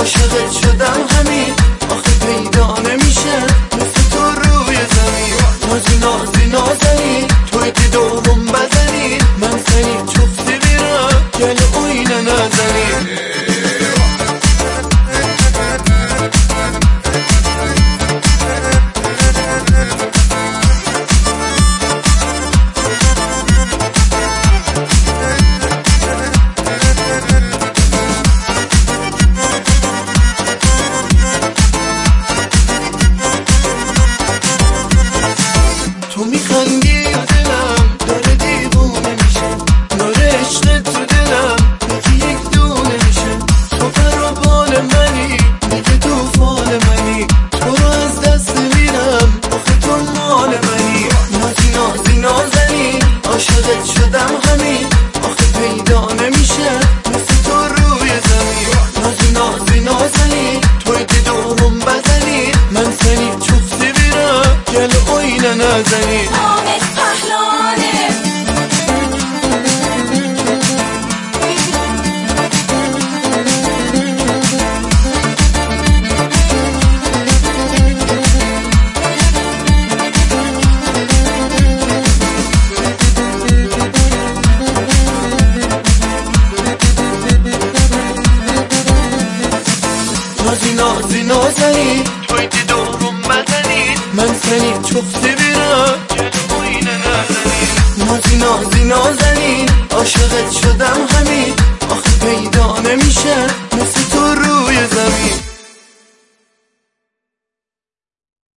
عاشقت شدم همین، آخه پیدا نمیشه مثل تو روی زمین. نازی نازی نازنی توی دیدوم بزنی، من سنی چفتی بیرم گل اوینه نزنی. تو میخندی و دلم داره دیوونه میشه، داره عشقت تو دلم یکی یک دونه میشه. تو پر و بال منی دیگه توفان منی، تو رو از دست میرم آخه تو مال منی. نازی نازی نازنی عاشقت شدم همین، آخه پیدا نمیشه مثل تو روی زمین. نازی نازی نازنی توی دیدوم بزنی، من سنی چفتی بیرم گل اوینه نزنی. نازی نازی نازنی توی دیدوم بزنی، من سنی چفتی بیرم گل اوینه نزنی. نازی نازی نازنی عاشقت شدم همین، آخه پیدا نمیشه